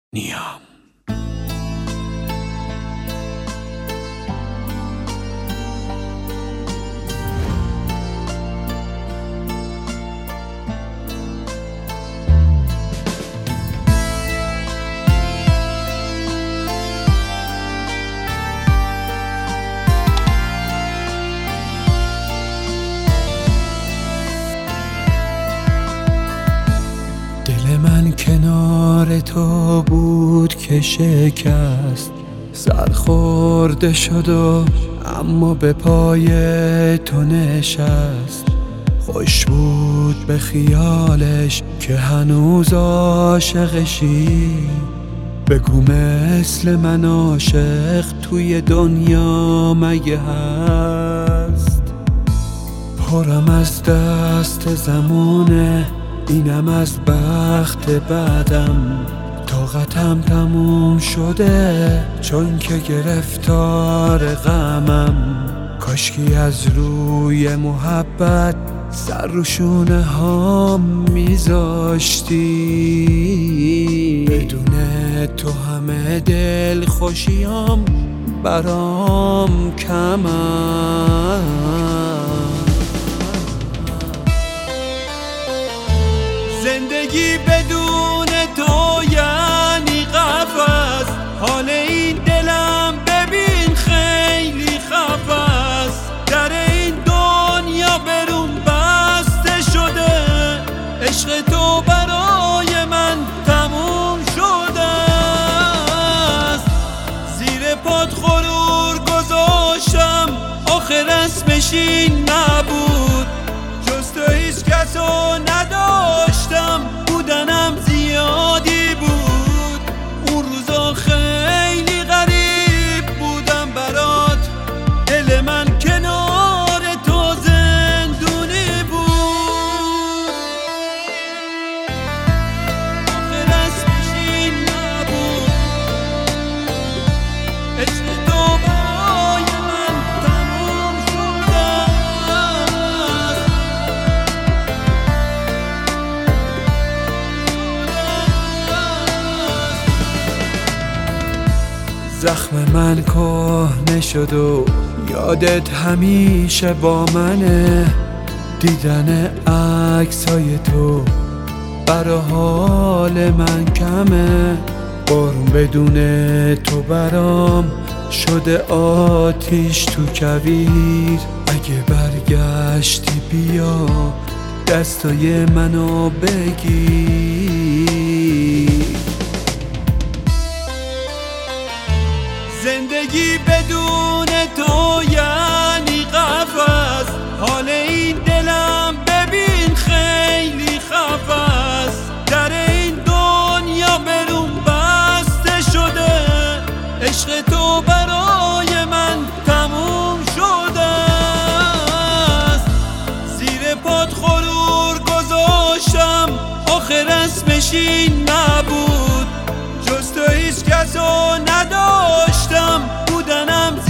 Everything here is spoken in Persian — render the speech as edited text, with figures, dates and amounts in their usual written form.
نیام. دل من کنار تو بود که شکست، سر خورده شد و اما به پای تو نشست. خوش بود به خیالش که هنوز عاشقشی، بگو مثل من عاشق توی دنیا مگه هست؟ پرم از دست زمونه، اینم از بخت بعدم، طاقتم تموم شده چون که گرفتار غمم. کاشکی از روی محبت سر رو شونه هام میذاشتی، بدون تو همه دل خوشیام برام کمم. زندگی بدون تو یعنی قفس، حال این دلم ببین خیلی خفس. در این دنیا برون بسته شده، عشق تو برای من تموم شده است. زیر پات غرور گذاشتم، آخر اسمش این نبود، جز تو هیچ کسو نداشتم، بودنم زیادی بود. اون روزا خیلی غریب بودم برات، دل من کنار تو زندونی بود. آخر اسمش این نبود، عشق تو برای من تموم شده است. زخم من کهنه شد و یادت همیشه با منه، دیدن عکسای تو برا حال من کمه. بارون بدون تو برام شده آتیش تو کویر، اگه برگشتی بیا دستای منو بگیر. زندگی بدون تو یعنی قفس، حال این دلم ببین خیلی خفس. در این دنیا برون بسته شده، عشق تو برای من تموم شده است. زیر پات غرور گذاشتم، آخر اسمش این نبود، جز تو هیچ کسو نداشتم، بودنم